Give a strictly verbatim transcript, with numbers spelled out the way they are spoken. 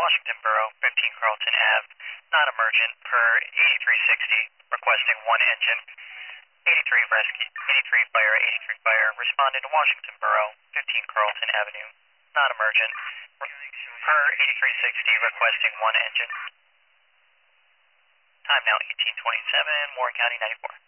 Washington Borough, fifteen Carlton Ave, non-emergent per eighty-three sixty, requesting one engine. eighty-three rescue, eighty-three fire, eighty-three fire, responding to Washington Borough, fifteen Carlton Avenue, non-emergent, per eighty-three sixty, requesting one engine. Time now eighteen twenty-seven, Warren County ninety-four.